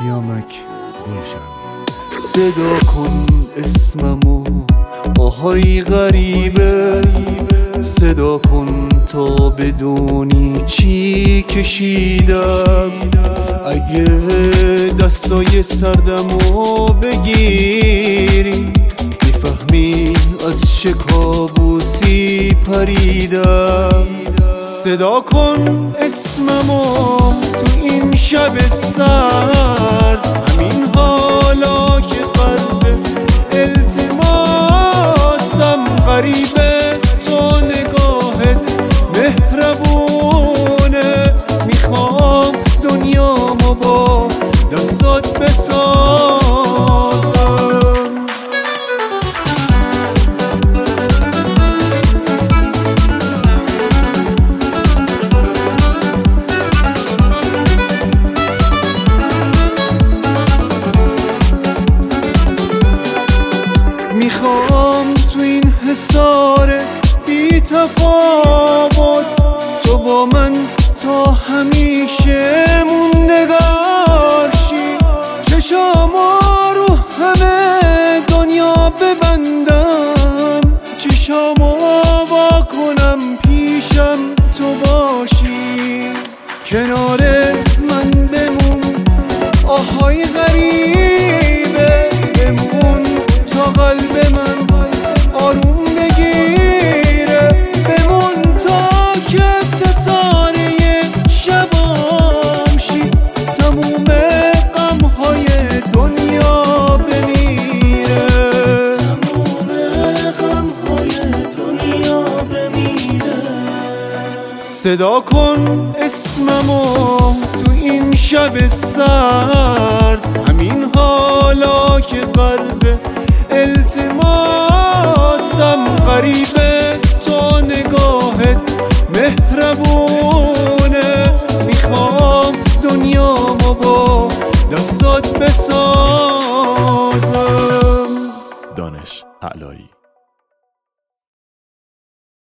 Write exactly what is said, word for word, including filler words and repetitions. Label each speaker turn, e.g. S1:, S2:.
S1: سیامک گلشن. صدا کن اسممو آهای غریبه، صدا کن تا بدونی چی کشیدم. اگه دستای سردمو بگیری میفهمی از چه کابوسی پریدم. صدا کن اسممو تو این شب سرد، همین حالا که قلب التماسم غریبه تو نگاهت مهربونه. میخوام دنیامو با دستات بسازم. میخوام تو این حصار بی تفاوت تو با من تا همیشه موندگار شی. چشامو رو همه دنیا ببندم، چشامو وا کنم پیشم تو باشی. کنار من بمون آهای غریبه، بمون تا قلب من آروم بگیره، بمون تا که ستاره شبام شی، تموم غمهای دنیا بمیره، تموم غمهای دنیا بمیره. صدا کن اسممو تو این شب سرد، همین حالا که غرق التماسم غریبه تو نگاهت مهربونه. میخوام دنیامو با دستات بسازم.
S2: دانش علایی.